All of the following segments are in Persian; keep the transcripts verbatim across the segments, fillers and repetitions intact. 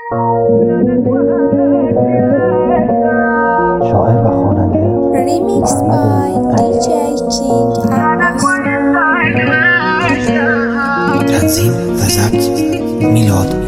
شاعر و خواننده Remixed by دی جی King عباس. تنظیم و ضبط میلاد.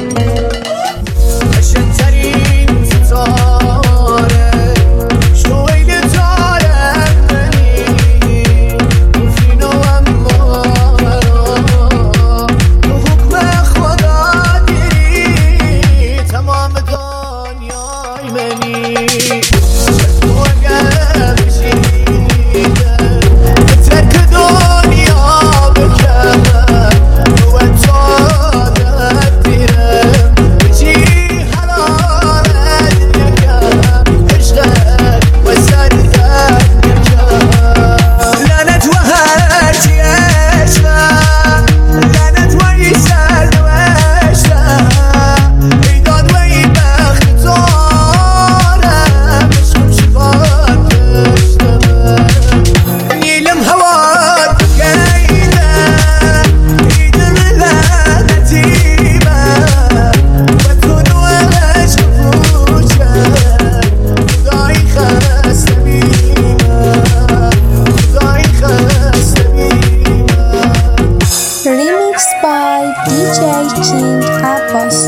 Remixed by دی جی King عباس.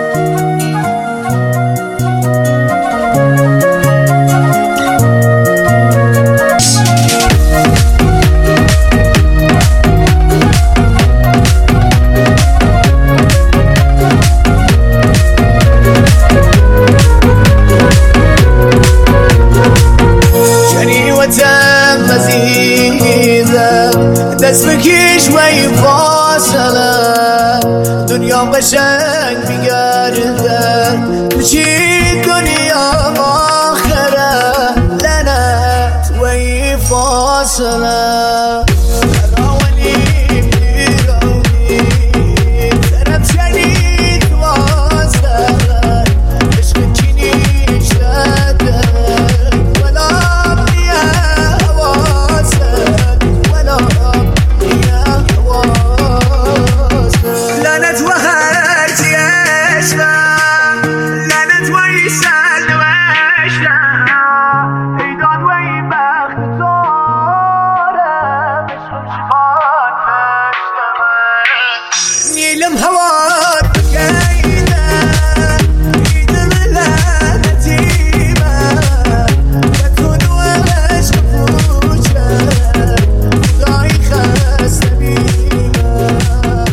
دست بکش و این فاصله دنیا قشنگ میگرده چی دنیا آخره لعنت و این فاصله